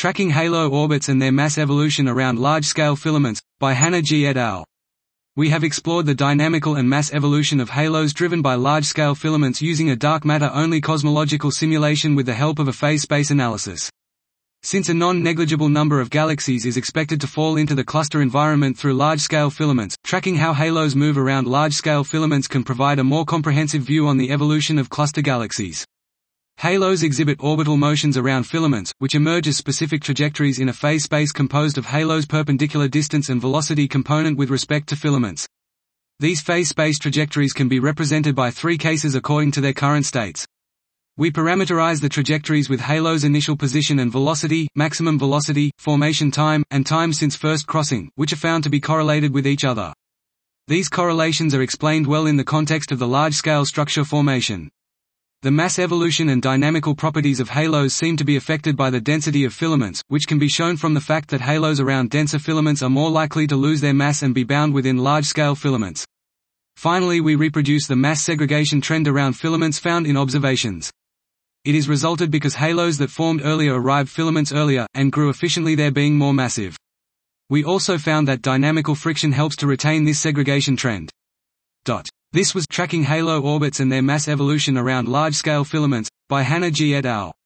Tracking halo orbits and their mass evolution around large-scale filaments, by Hannah G. et al. We have explored the dynamical and mass evolution of halos driven by large-scale filaments using a dark matter-only cosmological simulation with the help of a phase space analysis. Since a non-negligible number of galaxies is expected to fall into the cluster environment through large-scale filaments, tracking how halos move around large-scale filaments can provide a more comprehensive view on the evolution of cluster galaxies. Halos exhibit orbital motions around filaments, which emerge as specific trajectories in a phase space composed of halos' perpendicular distance and velocity component with respect to filaments. These phase space trajectories can be represented by three cases according to their current states. We parameterize the trajectories with halos' initial position and velocity, maximum velocity, formation time, and time since first crossing, which are found to be correlated with each other. These correlations are explained well in the context of the large-scale structure formation. The mass evolution and dynamical properties of halos seem to be affected by the density of filaments, which can be shown from the fact that halos around denser filaments are more likely to lose their mass and be bound within large-scale filaments. Finally, we reproduce the mass segregation trend around filaments found in observations. It is resulted because halos that formed earlier arrived filaments earlier, and grew efficiently, there being more massive. We also found that dynamical friction helps to retain this segregation trend. This was Tracking Halo Orbits and Their Mass Evolution Around Large-Scale Filaments, by Hannah G. et al.